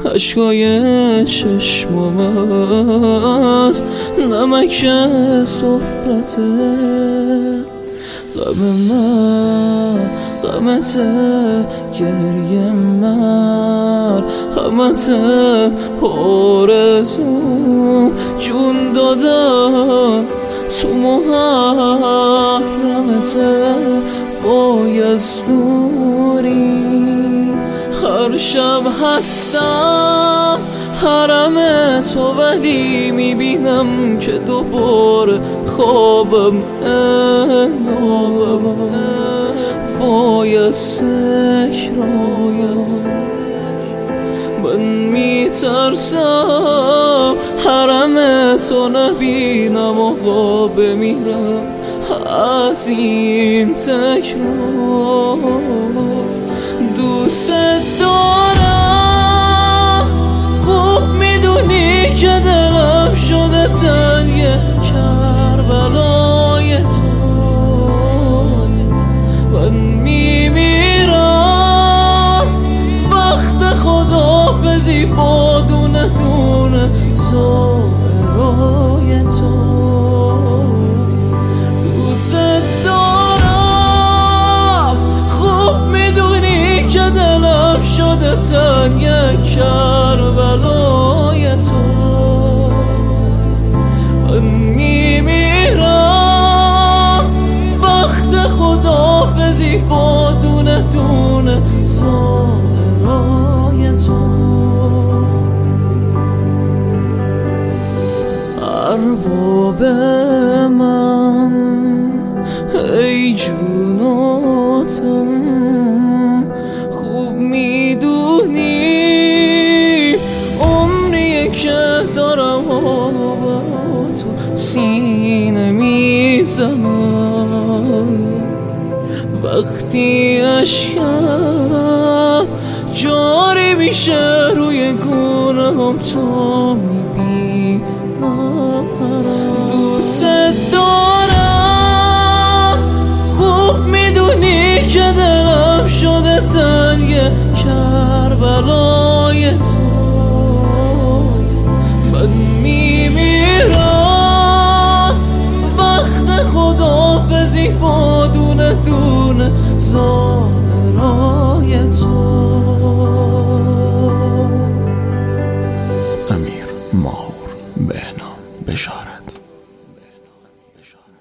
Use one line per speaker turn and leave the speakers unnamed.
عشقای چشمم از نمک سفرته. غم من غمته، گریه من غمته، آرزوم جون دادن تو محرمته. وای از دوری هر شب هستم حرم تو، ولی میبینم که دوباره خوابم انگار. وای از تکرار من میترسم حرم تو نبینم و بمیرم از این تکرار. دوست دارم، خوب میدونی که دلم شده تنگ کربلای تو. من میمیرم وقت خداحافظی با دونه دونه زائرای تو. دوست دارم، خوب میدونی که دلم شده تنگ کربلای تو. من میمیرم وقت خداحافظی با دونه دونه زائرای تو. ارباب من ای جون و تن، خوب میدونی عمریه که دارم با تو سینه میزنم. وقتی اشکم جاری میشه روی گونه‌ام تو میبینم. دوست دارم، خوب میدونی که دلم شده تنگ کربلای تو. من میمیرم وقت خداحافظی با دونه دونه زائرای تو.
امیر ماهور، بهنام بشارت.